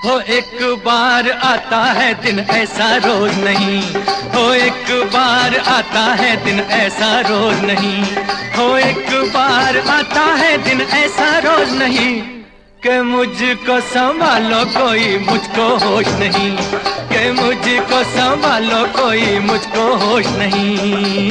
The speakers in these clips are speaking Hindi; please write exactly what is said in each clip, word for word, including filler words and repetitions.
हो एक बार आता है दिन ऐसा रोज नहीं, हो एक बार आता है दिन ऐसा रोज नहीं, हो एक बार आता है दिन ऐसा रोज नहीं कि मुझको संभालो कोई मुझको होश नहीं, कि मुझको संभालो कोई मुझको होश नहीं।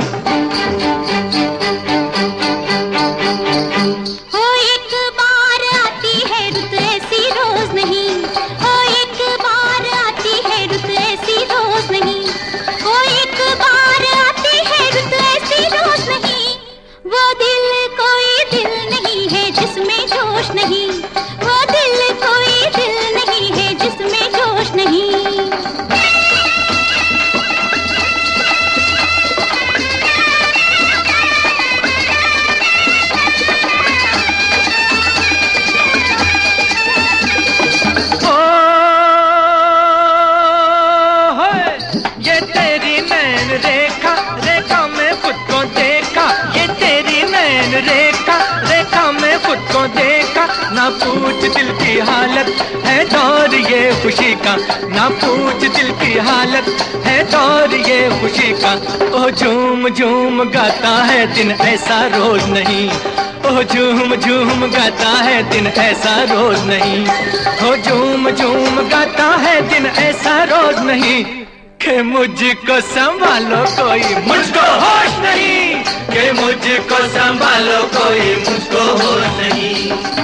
नहीं वो दिल कोई दिल नहीं है जिसमें जोश नहीं। ओ ये तेरी नैन रेखा रेखा में खुद को देखा, ये तेरी नैन रेखा रेखा में खुद को देखा। ना पूछ दिल की हालत है दौर ये खुशी का, ना पूछ दिल की हालत है दौर ये खुशी का। ओ झूम झूम गाता है दिन ऐसा रोज नहीं, ओ झूम झूम गाता है दिन ऐसा रोज नहीं, ओ झूम झूम गाता है दिन ऐसा रोज नहीं कि मुझको संभालो कोई मुझको होश नहीं, कि मुझको संभालो कोई मुझको होश नहीं।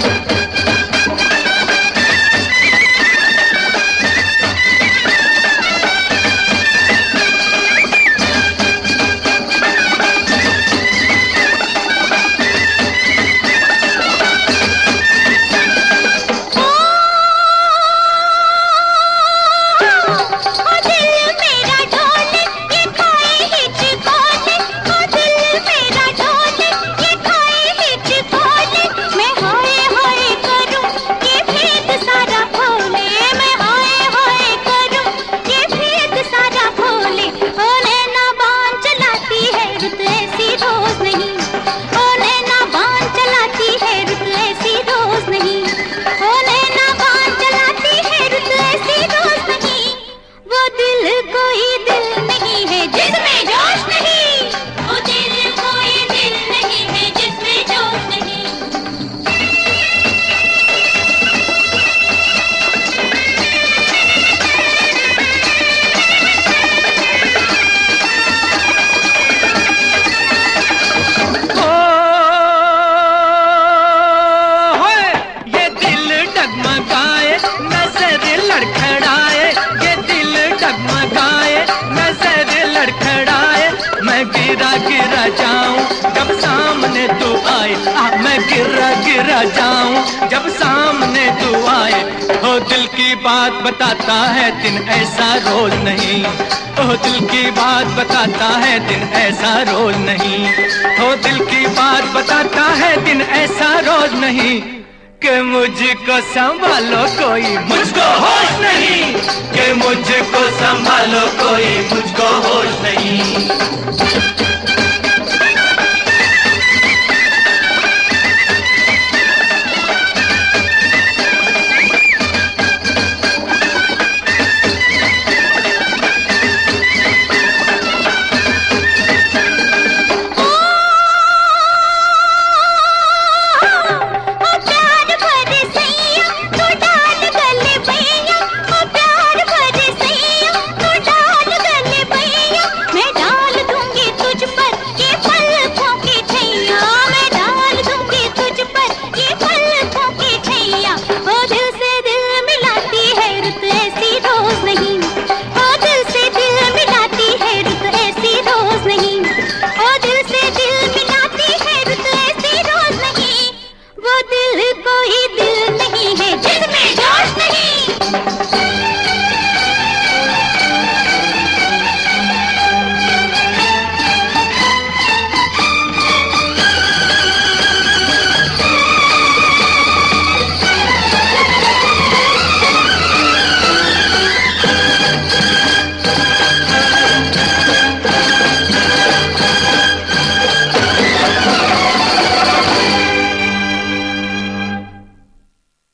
गिरा गिरा जाऊं जब सामने तू आए, आ मैं गिरा गिरा जाऊं जब सामने तू आए। हो दिल की बात बताता है दिन ऐसा रोज नहीं, हो दिल की बात बताता है दिन ऐसा रोज नहीं, हो दिल की बात बताता है दिन ऐसा रोज नहीं कि मुझको संभालो कोई मुझको होश नहीं, कि मुझको संभालो कोई मुझको होश नहीं।